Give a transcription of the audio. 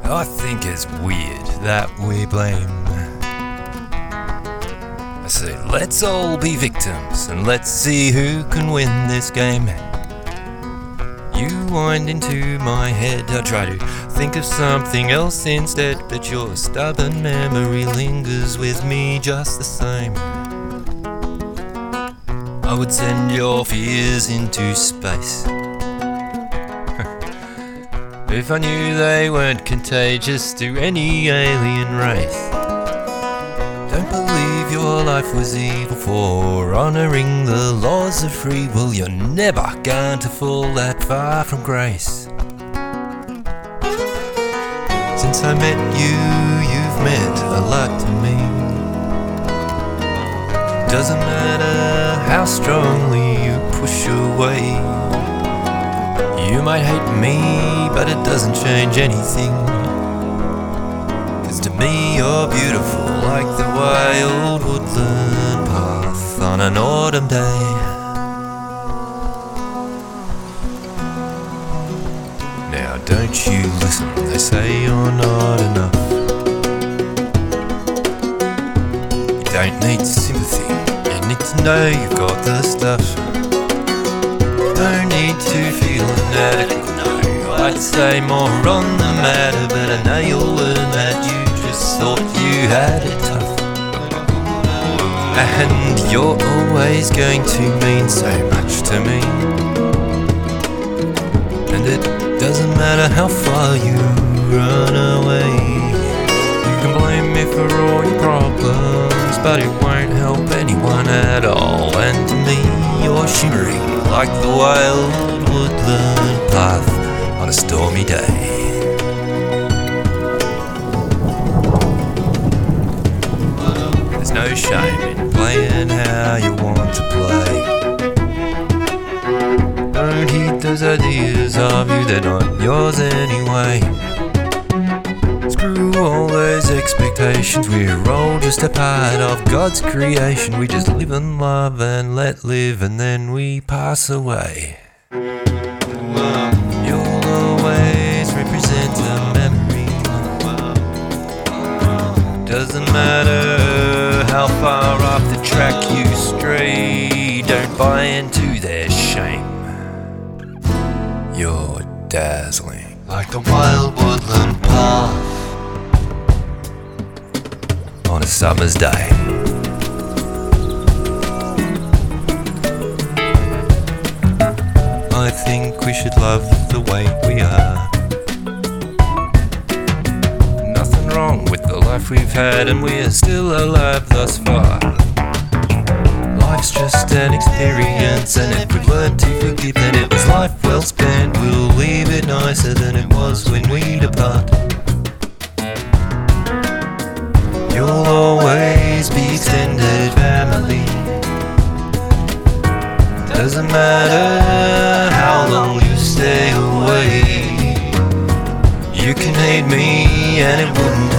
I think it's weird that we blame. I say, let's all be victims and let's see who can win this game. You wind into my head, I try to think of something else instead, but your stubborn memory lingers with me just the same. I would send your fears into space if I knew they weren't contagious to any alien race. Don't believe your life was evil for honouring the laws of free will. You're never going to fall that far from grace. Since I met you, you've meant a lot to me. Doesn't matter how strongly you push away. You might hate me, but it doesn't change anything. 'Cause to me you're beautiful, like the wild woodland path on an autumn day. Now don't you listen, they say you're not enough. You don't need sympathy, you need to know you've got the stuff. Don't need to feel inadequate, no, I'd say more on the matter, but I know you'll learn that you just thought you had it tough. And you're always going to mean so much to me. And it doesn't matter how far you run away. You can blame me for all your problems, but it won't help anyone at all. And to me you're shimmering like the wild woodland path on a stormy day. There's no shame in playing how you want to play. Don't heed those ideas of you, they're not yours anyway. Screw all those expectations, we're all just a part of God's creation. We just live and love and let live, and then we pass away. You'll always represent a memory. Doesn't matter how far off the track you stray, don't buy into their shame. You're dazzling like the wild woodland path on a summer's day. I think we should love the way we are. Nothing wrong with the life we've had, and we're still alive thus far. Life's just an experience, and if we've learned to forgive, then it was life well spent. We'll leave it nicer than it was when we depart. You'll always be extended family. Doesn't matter how long you stay away. You can hate me and it wouldn't